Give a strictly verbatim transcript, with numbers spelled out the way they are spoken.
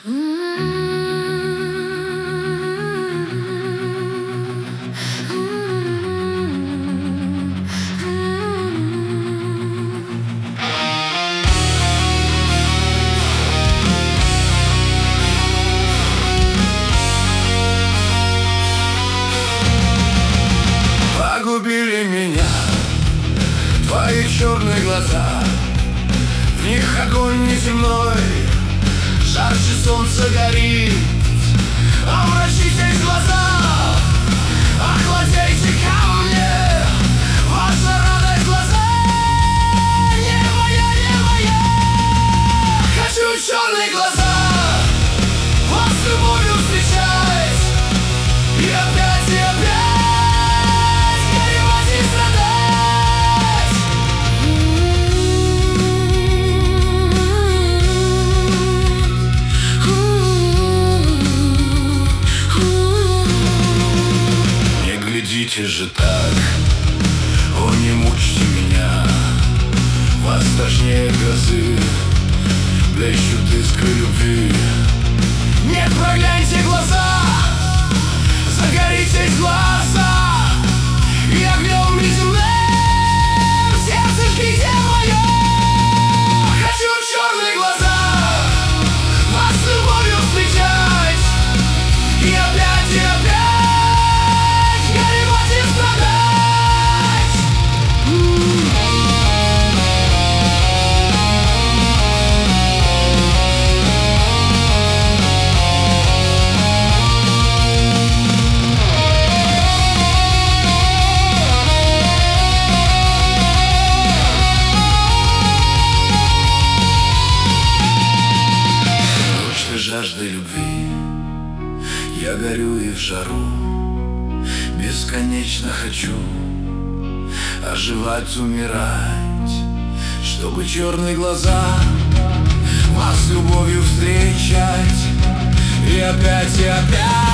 Погубили меня твои черные глаза. В них огонь неземной, жарче солнца горит. Обратитесь в глаза, охладейте ко мне. Ваша радость в глаза не моя, не моя. Хочу черные глаза, вас с любовью встречать. И опять, и опять глядите же так, о, не мучьте меня. Вас страшнее грозы, блещут искры любви. Нет, прогляньте глаза, загоритесь глаза, и огнем неземным сердце жгите мое. Хочу черные глаза, вас с любовью встречать. И опять, и опять жаждой любви. Я горю и в жару, бесконечно хочу оживать, умирать, чтобы черные глаза вас с любовью встречать. И опять, и опять